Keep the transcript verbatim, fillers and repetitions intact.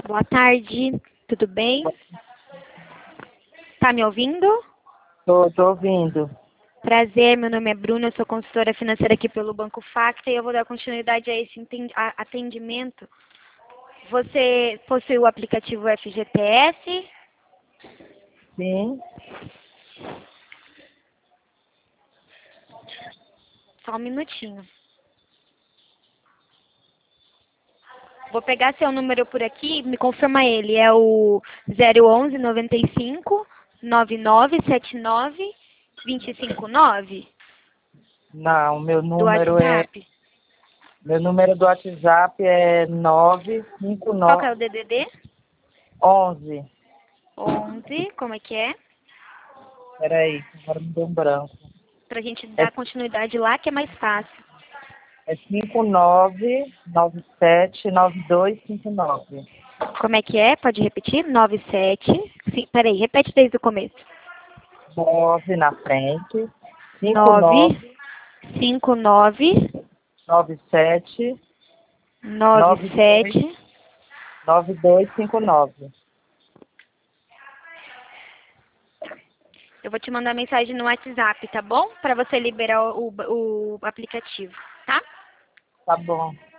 Boa tarde, tudo bem? Tá me ouvindo? Tô, tô ouvindo. Prazer, meu nome é Bruna, eu sou consultora financeira aqui pelo Banco Facta e eu vou dar continuidade a esse enten- a- atendimento. Você possui o aplicativo F G T S? Sim. Só um minutinho. Vou pegar seu número por aqui e me confirma ele. É o zero onze, noventa e cinco, nove nove sete nove, dois cinco nove Não, meu do número é. WhatsApp. Meu número do WhatsApp é nove cinco Qual que é nove o D D D? onze. onze, como é que é? Peraí, agora me deu um branco. Pra gente É, dar continuidade lá, que é mais fácil. é cinco nove nove sete nove dois cinco nove. Como é que é? Pode repetir? nove sete. Sim, peraí, repete desde o começo. nove na frente. cinco nove nove cinco nove nove sete nove nove dois sete. nove dois cinco nove. Eu vou te mandar mensagem no WhatsApp, tá bom? Pra você liberar o, o aplicativo, tá? Tá bom.